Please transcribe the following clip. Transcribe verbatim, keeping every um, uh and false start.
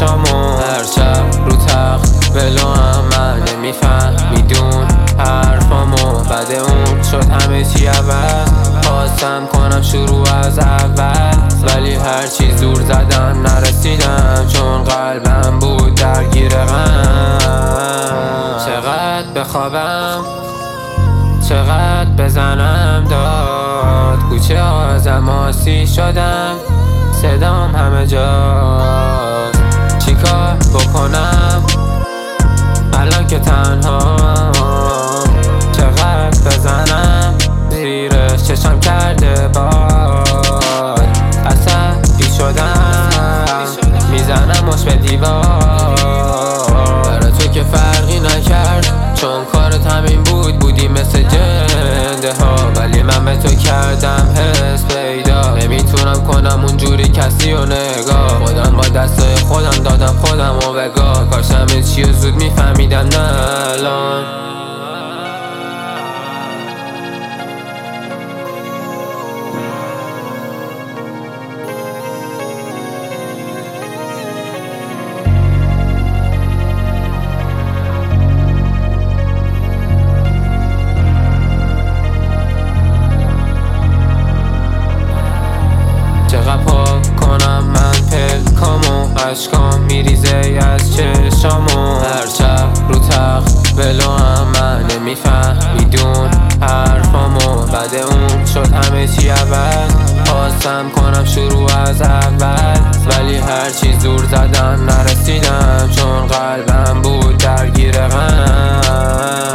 چشامو هر شب رو تخت ولو هم من نمیفهمیدون حرفامو بعد اون شد همه چی عوض خواستم کنم شروع از اول ولی هر چی زور زدم نرسیدم چون قلبم بود درگیر غم چقدر بخوابم چقدر بزنم داد کوچه ها زماسی شدم صدام همه جاست چیکار بکنم الان که تنها چقدر بزنم زیرش چشم کرده باد عصبی شدم میزنم مش به دیوار برای تو که فرقی نکرد چون کارت همین بود بودی مثل جنده ها ولی من به تو کردم حس پیدا نمیتونم کنم اونجوری کسی و نگاه خودم با دستای خودم دادم خودم و بگاه کاش همه چی و زود میفهمیدم نه الان چقدر پاک کنم من پلکامو عشقام میریزه از چشامو هر شب رو تخت ولو هم من نمیفهمیدون حرفامو بعد اون شد همه چی عوض خواستم کنم شروع از اول ولی هر چی زور زدم نرسیدم چون قلبم بود درگیر غم